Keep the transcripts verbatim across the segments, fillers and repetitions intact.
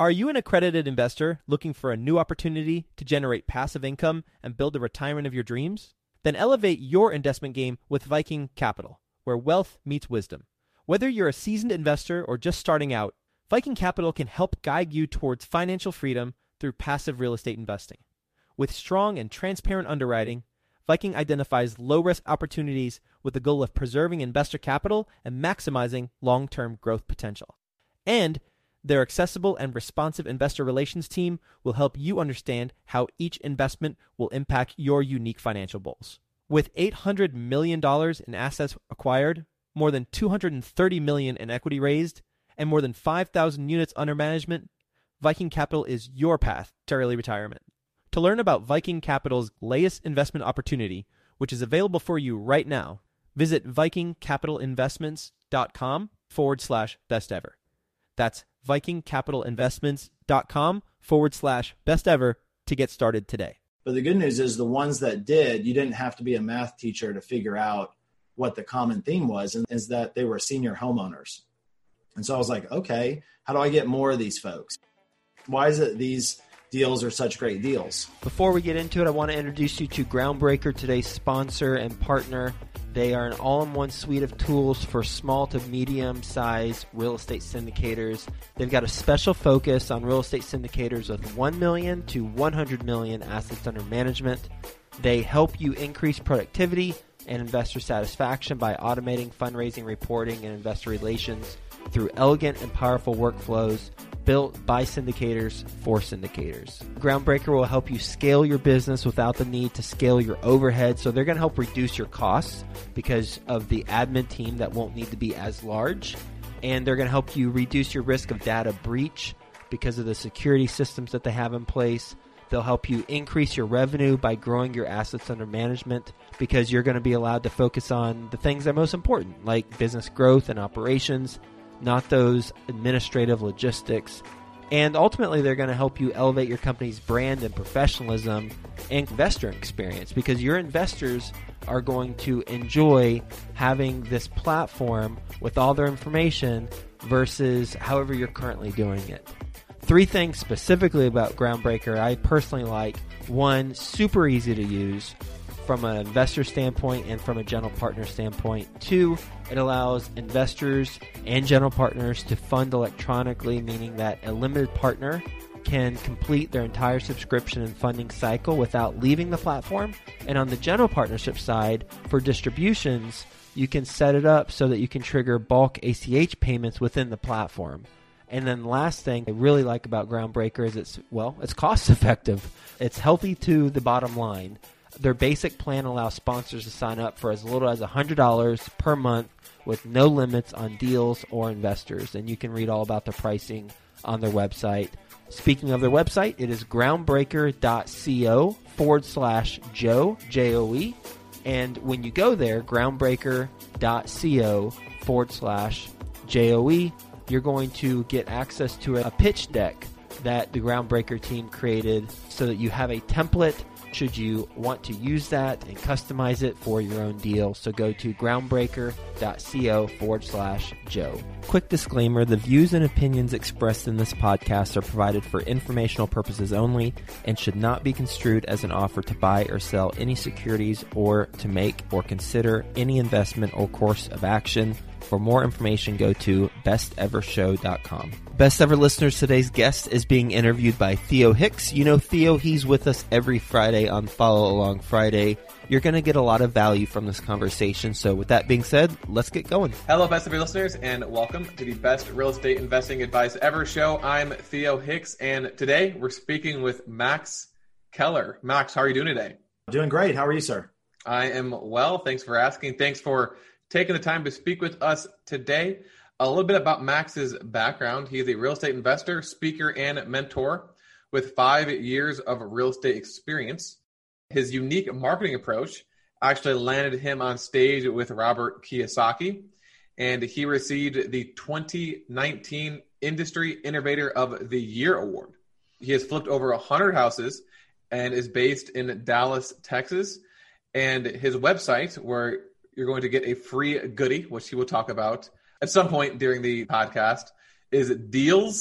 Are you an accredited investor looking for a new opportunity to generate passive income and build the retirement of your dreams? Then elevate your investment game with Viking Capital, where wealth meets wisdom. Whether you're a seasoned investor or just starting out, Viking Capital can help guide you towards financial freedom through passive real estate investing. With strong and transparent underwriting, Viking identifies low-risk opportunities with the goal of preserving investor capital and maximizing long-term growth potential. And their accessible and responsive investor relations team will help you understand how each investment will impact your unique financial goals. With eight hundred million dollars in assets acquired, more than two hundred thirty million dollars in equity raised, and more than five thousand units under management, Viking Capital is your path to early retirement. To learn about Viking Capital's latest investment opportunity, which is available for you right now, visit vikingcapitalinvestments.com forward slash best ever. That's vikingcapitalinvestments.com forward slash best ever to get started today. But the good news is the ones that did, you didn't have to be a math teacher to figure out what the common theme was, and is that they were senior homeowners. And so I was like, okay, how do I get more of these folks? Why is it these deals are such great deals? Before we get into it, I want to introduce you to Groundbreaker, today's sponsor and partner. They are an all-in-one suite of tools for small to medium-sized real estate syndicators. They've got a special focus on real estate syndicators with one million to one hundred million assets under management. They help you increase productivity and investor satisfaction by automating fundraising, reporting, and investor relations through elegant and powerful workflows built by syndicators for syndicators. Groundbreaker will help you scale your business without the need to scale your overhead. So they're going to help reduce your costs because of the admin team that won't need to be as large. And they're going to help you reduce your risk of data breach because of the security systems that they have in place. They'll help you increase your revenue by growing your assets under management because you're going to be allowed to focus on the things that are most important, like business growth and operations, not those administrative logistics. And ultimately, they're going to help you elevate your company's brand and professionalism and investor experience because your investors are going to enjoy having this platform with all their information versus however you're currently doing it. Three things specifically about Groundbreaker I personally like. One, super easy to use from an investor standpoint and from a general partner standpoint. Two, it allows investors and general partners to fund electronically, meaning that a limited partner can complete their entire subscription and funding cycle without leaving the platform. And on the general partnership side, for distributions, you can set it up so that you can trigger bulk A C H payments within the platform. And then the last thing I really like about Groundbreaker is it's, well, it's cost effective. It's healthy to the bottom line. Their basic plan allows sponsors to sign up for as little as one hundred dollars per month with no limits on deals or investors. And you can read all about the pricing on their website. Speaking of their website, it is groundbreaker.co forward slash Joe, J O E. And when you go there, groundbreaker.co forward slash J O E, you're going to get access to a pitch deck that the Groundbreaker team created so that you have a template should you want to use that and customize it for your own deal. So go to groundbreaker.co forward slash Joe. Quick disclaimer, the views and opinions expressed in this podcast are provided for informational purposes only and should not be construed as an offer to buy or sell any securities or to make or consider any investment or course of action. For more information, go to best ever show dot com. Best Ever listeners, today's guest is being interviewed by Theo Hicks. You know Theo, he's with us every Friday on Follow Along Friday. You're going to get a lot of value from this conversation. So with that being said, let's get going. Hello, Best Ever listeners, and welcome to the Best Real Estate Investing Advice Ever show. I'm Theo Hicks, and today we're speaking with Max Keller. Max, how are you doing today? Doing great. How are you, sir? I am well. Thanks for asking. Thanks for taking the time to speak with us today. A little bit about Max's background. He is a real estate investor, speaker, and mentor with five years of real estate experience. His unique marketing approach actually landed him on stage with Robert Kiyosaki, and he received the twenty nineteen Industry Innovator of the Year Award. He has flipped over one hundred houses and is based in Dallas, Texas. And his website, where you're going to get a free goodie, which he will talk about at some point during the podcast, is deals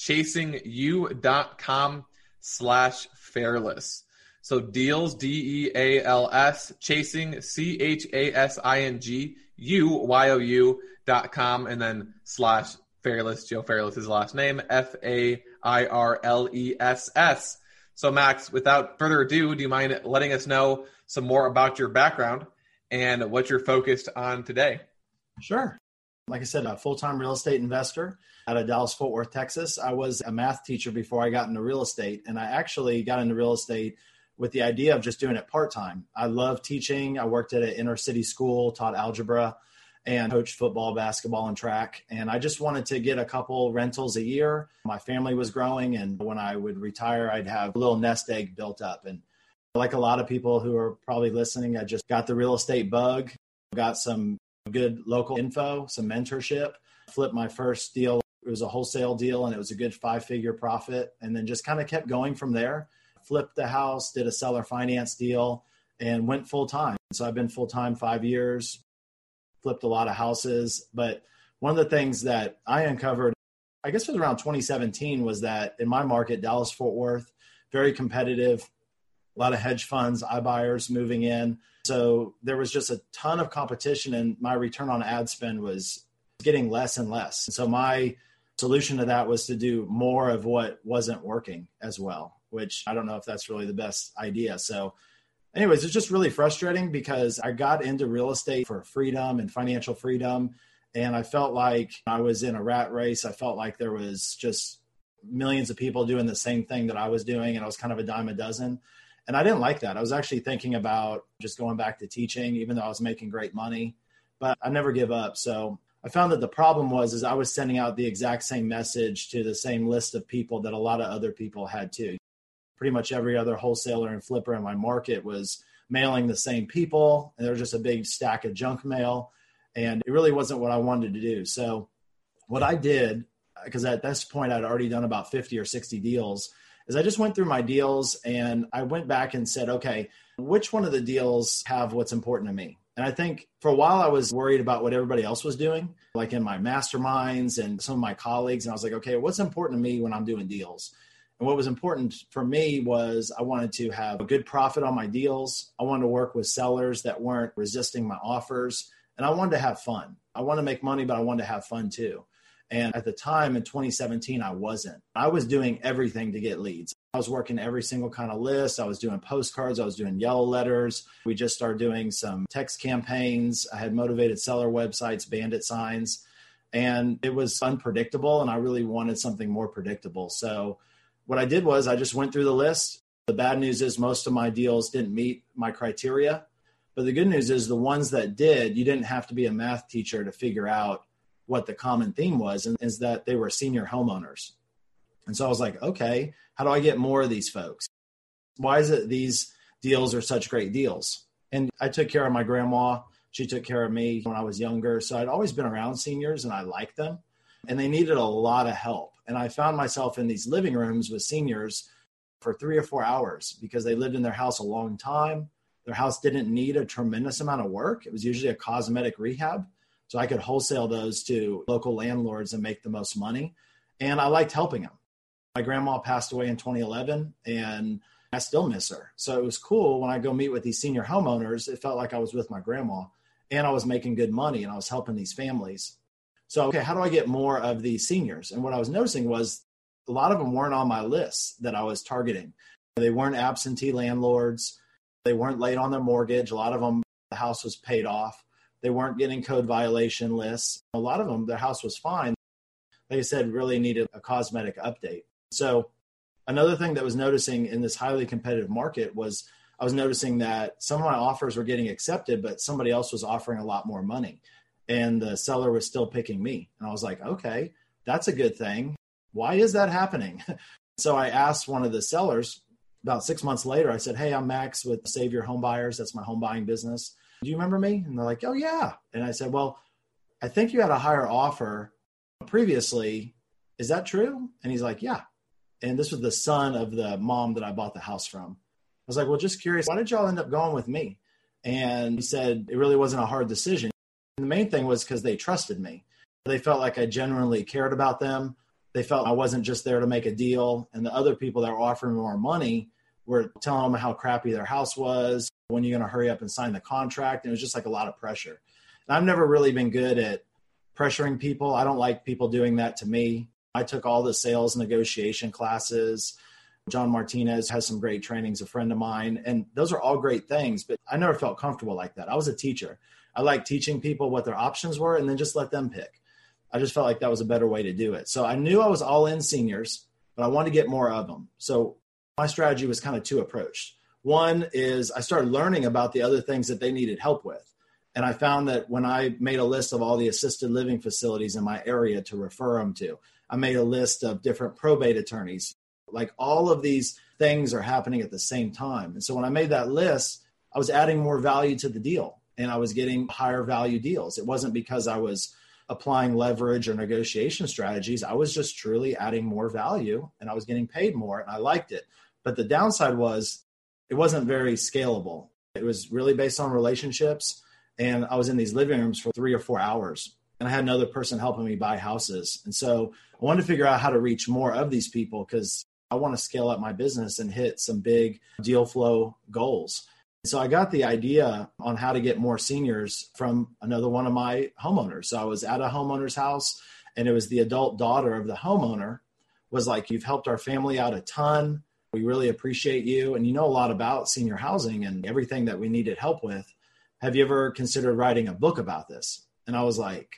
chasingyou.com slash fairless. So deals, D E A L S, chasing, C H A S I N G, U, Y O U dot com, and then slash Fairless. Joe Fairless is his last name, F A I R L E S S. So Max, without further ado, do you mind letting us know some more about your background and what you're focused on today? Sure. Like I said, a full-time real estate investor out of Dallas-Fort Worth, Texas. I was a math teacher before I got into real estate, and I actually got into real estate with the idea of just doing it part-time. I love teaching. I worked at an inner city school, taught algebra, and coached football, basketball, and track. And I just wanted to get a couple rentals a year. My family was growing, and when I would retire, I'd have a little nest egg built up. And like a lot of people who are probably listening, I just got the real estate bug, got some good local info, some mentorship, flipped my first deal. It was a wholesale deal, and it was a good five-figure profit, and then just kind of kept going from there. Flipped the house, did a seller finance deal, and went full-time. So I've been full-time five years, flipped a lot of houses. But one of the things that I uncovered, I guess it was around twenty seventeen, was that in my market, Dallas-Fort Worth, very competitive, a lot of hedge funds, iBuyers moving in. So there was just a ton of competition, and my return on ad spend was getting less and less. So my solution to that was to do more of what wasn't working as well, which I don't know if that's really the best idea. So anyways, it's just really frustrating because I got into real estate for freedom and financial freedom. And I felt like I was in a rat race. I felt like there was just millions of people doing the same thing that I was doing. And I was kind of a dime a dozen. And I didn't like that. I was actually thinking about just going back to teaching, even though I was making great money, but I never give up. So I found that the problem was, is I was sending out the exact same message to the same list of people that a lot of other people had too. Pretty much every other wholesaler and flipper in my market was mailing the same people, and there was just a big stack of junk mail, and it really wasn't what I wanted to do. So what I did, because at this point I'd already done about fifty or sixty deals, is I just went through my deals and I went back and said, okay, which one of the deals have what's important to me? And I think for a while I was worried about what everybody else was doing, like in my masterminds and some of my colleagues. And I was like, okay, what's important to me when I'm doing deals? And what was important for me was I wanted to have a good profit on my deals. I wanted to work with sellers that weren't resisting my offers. And I wanted to have fun. I want to make money, but I wanted to have fun too. And at the time in twenty seventeen, I wasn't. I was doing everything to get leads. I was working every single kind of list. I was doing postcards. I was doing yellow letters. We just started doing some text campaigns. I had motivated seller websites, bandit signs, and it was unpredictable. And I really wanted something more predictable. So what I did was I just went through the list. The bad news is most of my deals didn't meet my criteria. But the good news is the ones that did, you didn't have to be a math teacher to figure out what the common theme was, and is that they were senior homeowners. And so I was like, okay, how do I get more of these folks? Why is it these deals are such great deals? And I took care of my grandma. She took care of me when I was younger. So I'd always been around seniors and I liked them, and they needed a lot of help. And I found myself in these living rooms with seniors for three or four hours because they lived in their house a long time. Their house didn't need a tremendous amount of work. It was usually a cosmetic rehab. So I could wholesale those to local landlords and make the most money. And I liked helping them. My grandma passed away in twenty eleven, and I still miss her. So it was cool when I go meet with these senior homeowners. It felt like I was with my grandma, and I was making good money, and I was helping these families. So, okay, how do I get more of these seniors? And what I was noticing was a lot of them weren't on my list that I was targeting. They weren't absentee landlords. They weren't late on their mortgage. A lot of them, the house was paid off. They weren't getting code violation lists. A lot of them, their house was fine. Like I said, really needed a cosmetic update. So another thing that was noticing in this highly competitive market was I was noticing that some of my offers were getting accepted, but somebody else was offering a lot more money. And the seller was still picking me. And I was like, okay, that's a good thing. Why is that happening? So I asked one of the sellers about six months later, I said, hey, I'm Max with Save Your Home Buyers. That's my home buying business. Do you remember me? And they're like, oh, yeah. And I said, well, I think you had a higher offer previously. Is that true? And he's like, yeah. And this was the son of the mom that I bought the house from. I was like, well, just curious, why did y'all end up going with me? And he said, it really wasn't a hard decision. And the main thing was because they trusted me. They felt like I genuinely cared about them. they felt I wasn't just there to make a deal. And the other people that were offering more money were telling them how crappy their house was, when you're going to hurry up and sign the contract. And it was just like a lot of pressure. And I've never really been good at pressuring people. I don't like people doing that to me. I took all the sales negotiation classes. John Martinez has some great trainings, a friend of mine, and those are all great things, but I never felt comfortable like that. I was a teacher. I like teaching people what their options were and then just let them pick. I just felt like that was a better way to do it. So I knew I was all in seniors, but I wanted to get more of them. So my strategy was kind of two approached. One is I started learning about the other things that they needed help with. And I found that when I made a list of all the assisted living facilities in my area to refer them to, I made a list of different probate attorneys. Like all of these things are happening at the same time. And so when I made that list, I was adding more value to the deal and I was getting higher value deals. It wasn't because I was applying leverage or negotiation strategies. I was just truly adding more value and I was getting paid more and I liked it. But the downside was it wasn't very scalable. It was really based on relationships. And I was in these living rooms for three or four hours. And I had another person helping me buy houses. And so I wanted to figure out how to reach more of these people because I want to scale up my business and hit some big deal flow goals. So I got the idea on how to get more seniors from another one of my homeowners. So I was at a homeowner's house and it was the adult daughter of the homeowner was like, you've helped our family out a ton. We really appreciate you. And you know a lot about senior housing and everything that we needed help with. Have you ever considered writing a book about this? And I was like,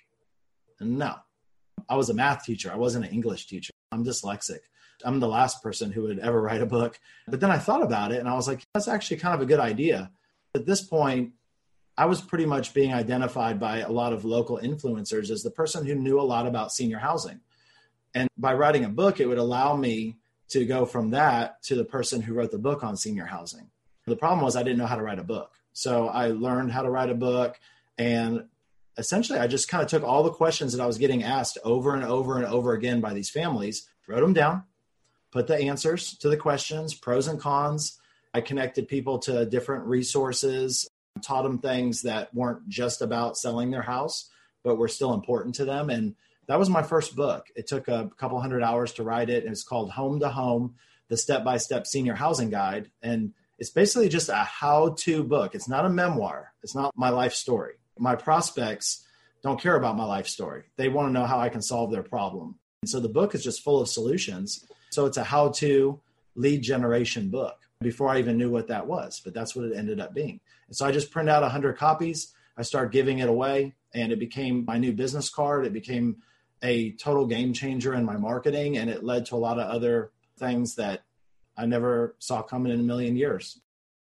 no. I was a math teacher. I wasn't an English teacher. I'm dyslexic. I'm the last person who would ever write a book. But then I thought about it and I was like, that's actually kind of a good idea. At this point, I was pretty much being identified by a lot of local influencers as the person who knew a lot about senior housing. And by writing a book, it would allow me to go from that to the person who wrote the book on senior housing. The problem was I didn't know how to write a book. So I learned how to write a book. And essentially, I just kind of took all the questions that I was getting asked over and over and over again by these families, wrote them down, put the answers to the questions, pros and cons. I connected people to different resources, taught them things that weren't just about selling their house, but were still important to them. And that was my first book. It took a couple hundred hours to write it. It's called Home to Home, the Step-by-Step Senior Housing Guide. And it's basically just a how-to book. It's not a memoir. It's not my life story. My prospects don't care about my life story. They want to know how I can solve their problem. And so the book is just full of solutions. So it's a how-to lead generation book before I even knew what that was, but that's what it ended up being. And so I just print out one hundred copies. I started giving it away and it became my new business card. It became a total game changer in my marketing. And it led to a lot of other things that I never saw coming in a million years.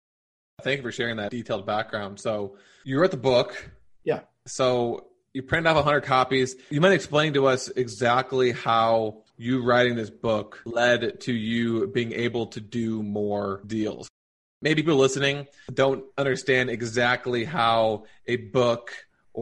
Thank you for sharing that detailed background. So you wrote the book. Yeah. So you printed off one hundred copies. You might explain to us exactly how you writing this book led to you being able to do more deals. Maybe people listening don't understand exactly how a book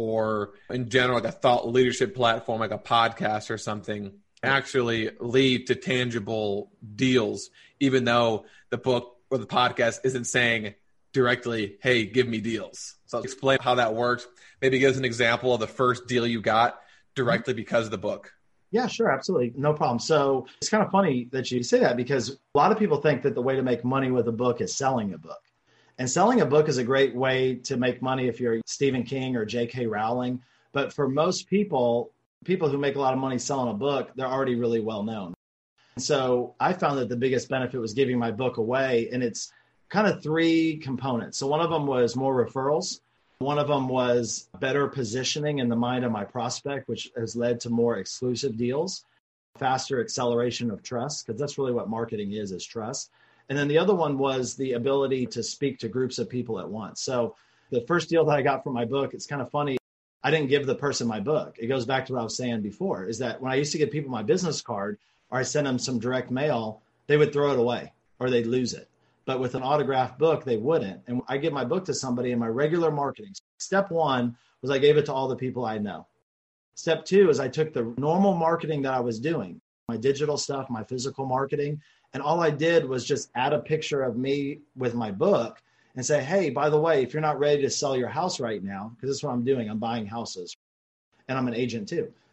or in general, like a thought leadership platform, like a podcast or something, actually lead to tangible deals, even though the book or the podcast isn't saying directly, hey, give me deals. So I'll explain how that works. Maybe give us an example of the first deal you got directly because of the book. Yeah, sure. Absolutely. No problem. So it's kind of funny that you say that because a lot of people think that the way to make money with a book is selling a book. And selling a book is a great way to make money if you're Stephen King or J K Rowling. But for most people, people who make a lot of money selling a book, they're already really well known. And so I found that the biggest benefit was giving my book away. And it's kind of three components. So one of them was more referrals. One of them was better positioning in the mind of my prospect, which has led to more exclusive deals, faster acceleration of trust, because that's really what marketing is, is trust. And then the other one was the ability to speak to groups of people at once. So the first deal that I got from my book, it's kind of funny. I didn't give the person my book. It goes back to what I was saying before, is that when I used to give people my business card or I send them some direct mail, they would throw it away or they'd lose it. But with an autographed book, they wouldn't. And I give my book to somebody in my regular marketing. Step one was I gave it to all the people I know. Step two is I took the normal marketing that I was doing, my digital stuff, my physical marketing, and all I did was just add a picture of me with my book and say, hey, by the way, if you're not ready to sell your house right now, because that's what I'm doing, I'm buying houses and I'm an agent too.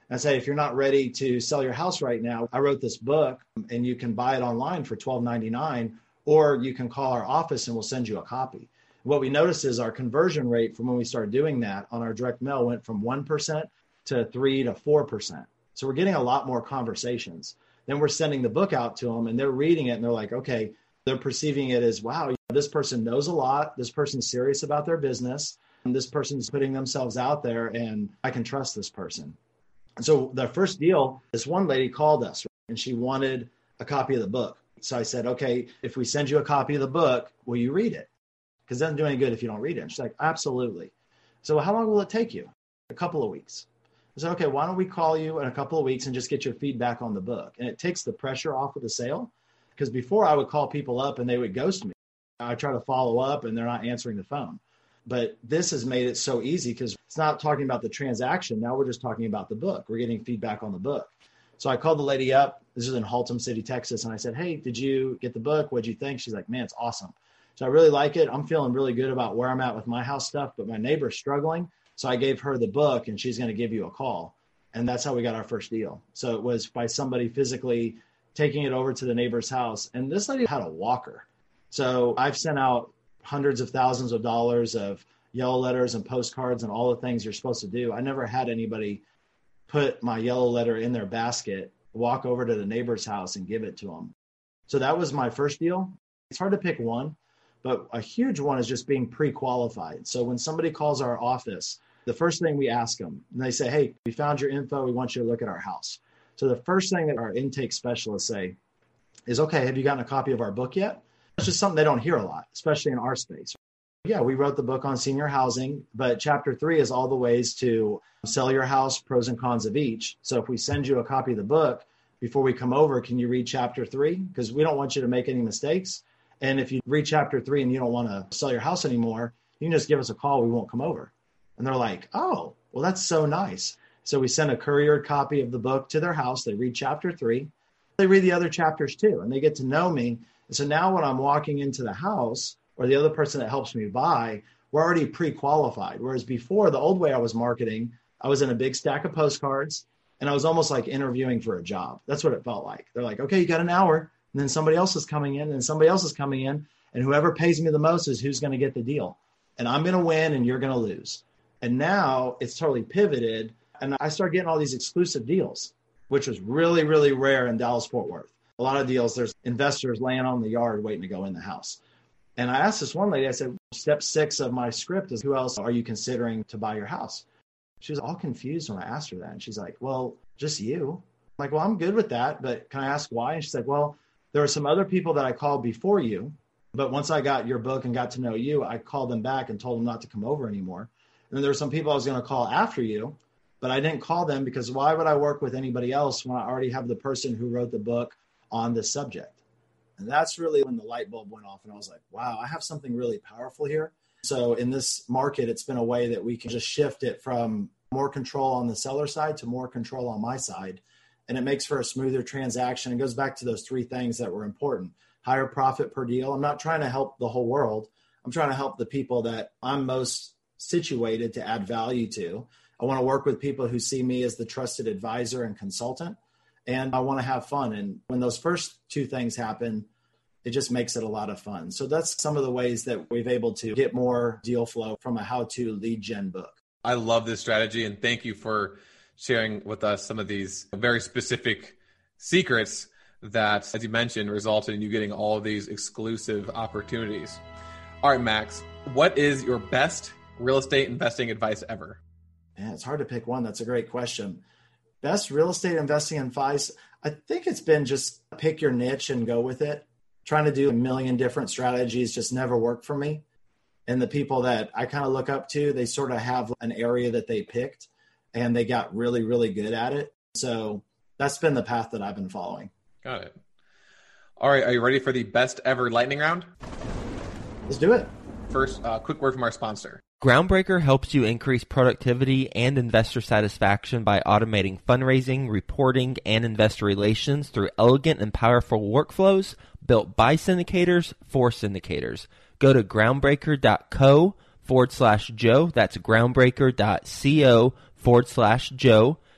I say, if you're not ready to sell your house right now, I wrote this book and you can buy it online for twelve ninety-nine, or you can call our office and we'll send you a copy. What we noticed is our conversion rate from when we started doing that on our direct mail went from one percent to three to four percent. So we're getting a lot more conversations. Then we're sending the book out to them and they're reading it and they're like, okay, they're perceiving it as, wow, this person knows a lot. This person's serious about their business. And this person's putting themselves out there and I can trust this person. And so the first deal, this one lady called us and she wanted a copy of the book. So I said, okay, if we send you a copy of the book, will you read it? Because it doesn't do any good if you don't read it. And she's like, absolutely. So how long will it take you? A couple of weeks. I said, okay, why don't we call you in a couple of weeks and just get your feedback on the book? And it takes the pressure off of the sale. Because before I would call people up and they would ghost me. I try to follow up and they're not answering the phone. But this has made it so easy because it's not talking about the transaction. Now we're just talking about the book. We're getting feedback on the book. So I called the lady up. This is in Haltom City, Texas. And I said, hey, did you get the book? What'd you think? She's like, man, it's awesome. So I really like it. I'm feeling really good about where I'm at with my house stuff, but my neighbor's struggling. So I gave her the book and she's going to give you a call. And that's how we got our first deal. So it was by somebody physically taking it over to the neighbor's house. And this lady had a walker. So I've sent out hundreds of thousands of dollars of yellow letters and postcards and all the things you're supposed to do. I never had anybody put my yellow letter in their basket, walk over to the neighbor's house and give it to them. So that was my first deal. It's hard to pick one, but a huge one is just being pre-qualified. So when somebody calls our office, the first thing we ask them, and they say, hey, we found your info. We want you to look at our house. So the first thing that our intake specialists say is, okay, have you gotten a copy of our book yet? It's just something they don't hear a lot, especially in our space. Yeah, we wrote the book on senior housing, but chapter three is all the ways to sell your house, pros and cons of each. So if we send you a copy of the book, before we come over, can you read chapter three? Because we don't want you to make any mistakes. And if you read chapter three and you don't want to sell your house anymore, you can just give us a call. We won't come over. And they're like, oh, well, that's so nice. So we send a couriered copy of the book to their house. They read chapter three. They read the other chapters too, and they get to know me. And so now when I'm walking into the house or the other person that helps me buy, we're already pre-qualified. Whereas before, the old way I was marketing, I was in a big stack of postcards and I was almost like interviewing for a job. That's what it felt like. They're like, okay, you got an hour. And then somebody else is coming in and somebody else is coming in. And whoever pays me the most is who's going to get the deal. And I'm going to win and you're going to lose. And now it's totally pivoted. And I start getting all these exclusive deals, which was really, really rare in Dallas-Fort Worth. A lot of deals, there's investors laying on the yard waiting to go in the house. And I asked this one lady, I said, step six of my script is, who else are you considering to buy your house? She was all confused when I asked her that. And she's like, well, just you. I'm like, well, I'm good with that, but can I ask why? And she said, well, there are some other people that I called before you, but once I got your book and got to know you, I called them back and told them not to come over anymore. And then there were some people I was going to call after you, but I didn't call them because why would I work with anybody else when I already have the person who wrote the book on this subject? And that's really when the light bulb went off and I was like, wow, I have something really powerful here. So in this market, it's been a way that we can just shift it from more control on the seller side to more control on my side. And it makes for a smoother transaction. It goes back to those three things that were important. Higher profit per deal. I'm not trying to help the whole world. I'm trying to help the people that I'm most situated to add value to. I want to work with people who see me as the trusted advisor and consultant. And I want to have fun. And when those first two things happen, it just makes it a lot of fun. So that's some of the ways that we've able to get more deal flow from a how-to lead gen book. I love this strategy. And thank you for sharing with us some of these very specific secrets that, as you mentioned, resulted in you getting all of these exclusive opportunities. All right, Max, what is your best real estate investing advice ever? Yeah, it's hard to pick one. That's a great question. Best real estate investing advice, I think it's been just pick your niche and go with it. Trying to do a million different strategies just never worked for me. And the people that I kind of look up to, they sort of have an area that they picked and they got really, really good at it. So that's been the path that I've been following. Got it. All right. Are you ready for the best ever lightning round? Let's do it. First, a uh, quick word from our sponsor. Groundbreaker helps you increase productivity and investor satisfaction by automating fundraising, reporting, and investor relations through elegant and powerful workflows built by syndicators for syndicators. Go to groundbreaker.co forward slash Joe. That's groundbreaker.co forward slash Joe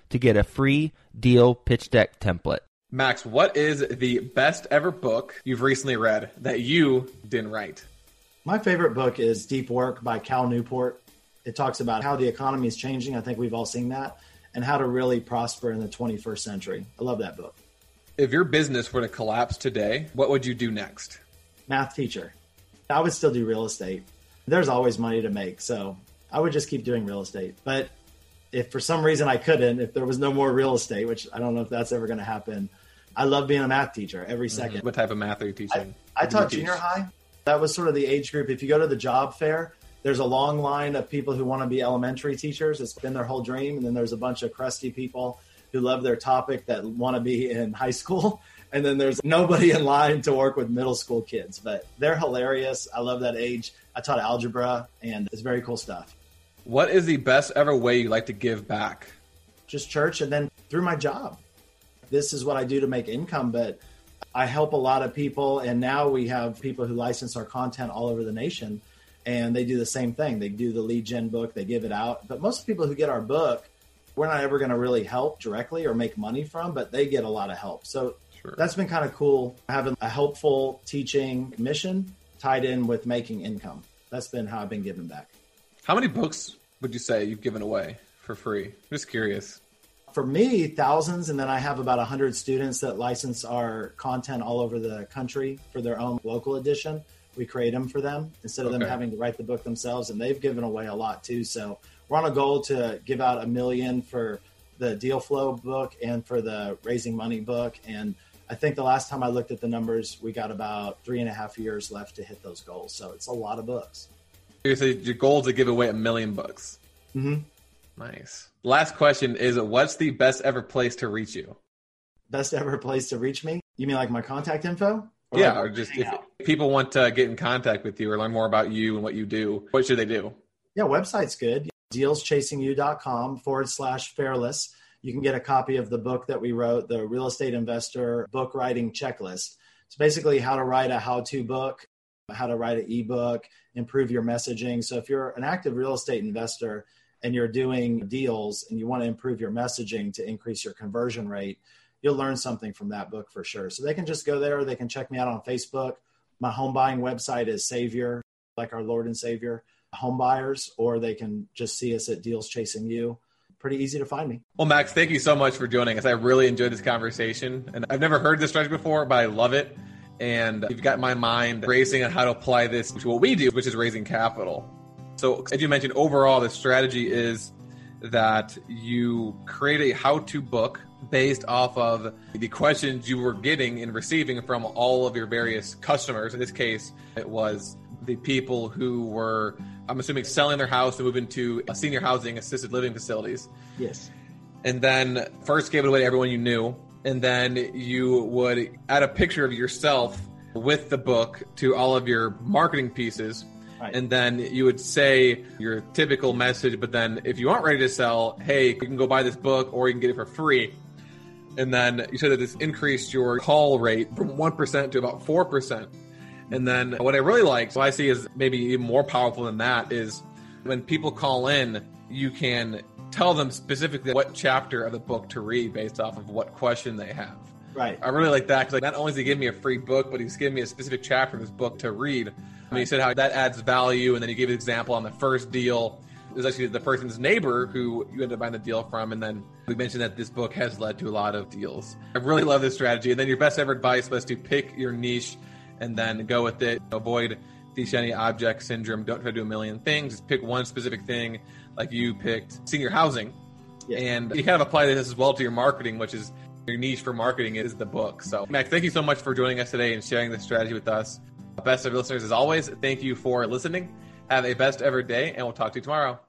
to get a free deal pitch deck template. Max, what is the best ever book you've recently read that you didn't write? My favorite book is Deep Work by Cal Newport. It talks about how the economy is changing. I think we've all seen that, and how to really prosper in the twenty-first century. I love that book. If your business were to collapse today, what would you do next? Math teacher. I would still do real estate. There's always money to make, so I would just keep doing real estate. But if for some reason I couldn't, if there was no more real estate, which I don't know if that's ever going to happen, I love being a math teacher every second. What type of math are you teaching? I, I taught junior high. That was sort of the age group. If you go to the job fair, there's a long line of people who want to be elementary teachers. It's been their whole dream. And then there's a bunch of crusty people who love their topic that want to be in high school. And then there's nobody in line to work with middle school kids. But they're hilarious. I love that age. I taught algebra, and it's very cool stuff. What is the best ever way you like to give back? Just church, and then through my job. This is what I do to make income, but I help a lot of people. And now we have people who license our content all over the nation, and they do the same thing. They do the lead gen book, they give it out. But most people who get our book, we're not ever going to really help directly or make money from, but they get a lot of help. So sure. That's been kind of cool, having a helpful teaching mission tied in with making income. That's been how I've been giving back. How many books would you say you've given away for free? I'm just curious. For me, thousands. And then I have about one hundred students that license our content all over the country for their own local edition. We create them for them instead of okay. them having to write the book themselves. And they've given away a lot too. So we're on a goal to give out a million for the Deal Flow book and for the Raising Money book. And I think the last time I looked at the numbers, we got about three and a half years left to hit those goals. So it's a lot of books. So your goal is to give away a million books. Mm-hmm. Nice. Last question is, what's the best ever place to reach you? Best ever place to reach me? You mean like my contact info? Or yeah, like or just if people want to get in contact with you or learn more about you and what you do, what should they do? Yeah, website's good. dealschasing you.com forward slash Fairless. You can get a copy of the book that we wrote, the Real Estate Investor Book Writing Checklist. It's basically how to write a how-to book, how to write an ebook, improve your messaging. So if you're an active real estate investor and you're doing deals and you want to improve your messaging to increase your conversion rate, you'll learn something from that book for sure. So they can just go there. They can check me out on Facebook. My home buying website is Savior, like our Lord and Savior, Home Buyers, or they can just see us at Deals Chasing You. Pretty easy to find me. Well, Max, thank you so much for joining us. I really enjoyed this conversation. And I've never heard this strategy before, but I love it. And you've got my mind racing on how to apply this to what we do, which is raising capital. So as you mentioned, overall, the strategy is that you create a how-to book based off of the questions you were getting and receiving from all of your various customers. In this case, it was the people who were, I'm assuming, selling their house to move into a senior housing assisted living facilities. Yes. And then first gave it away to everyone you knew. And then you would add a picture of yourself with the book to all of your marketing pieces. Right. And then you would say your typical message, but then if you aren't ready to sell, hey, you can go buy this book or you can get it for free. And then you said that this increased your call rate from one percent to about four percent. And then what I really like, what I see is maybe even more powerful than that, is when people call in, you can tell them specifically what chapter of the book to read based off of what question they have. Right. I really like that because like, not only is he giving me a free book, but he's giving me a specific chapter of this book to read. I mean, you said how that adds value, and then you gave an example on the first deal. It was actually the person's neighbor who you ended up buying the deal from, and then we mentioned that this book has led to a lot of deals. I really love this strategy. And then your best ever advice was to pick your niche and then go with it. Avoid the shiny object syndrome. Don't try to do a million things. Just pick one specific thing, like you picked senior housing. Yeah. And you kind of apply this as well to your marketing, which is your niche for marketing is the book. So, Max, thank you so much for joining us today and sharing this strategy with us. Best ever listeners, as always, thank you for listening. Have a best ever day, and we'll talk to you tomorrow.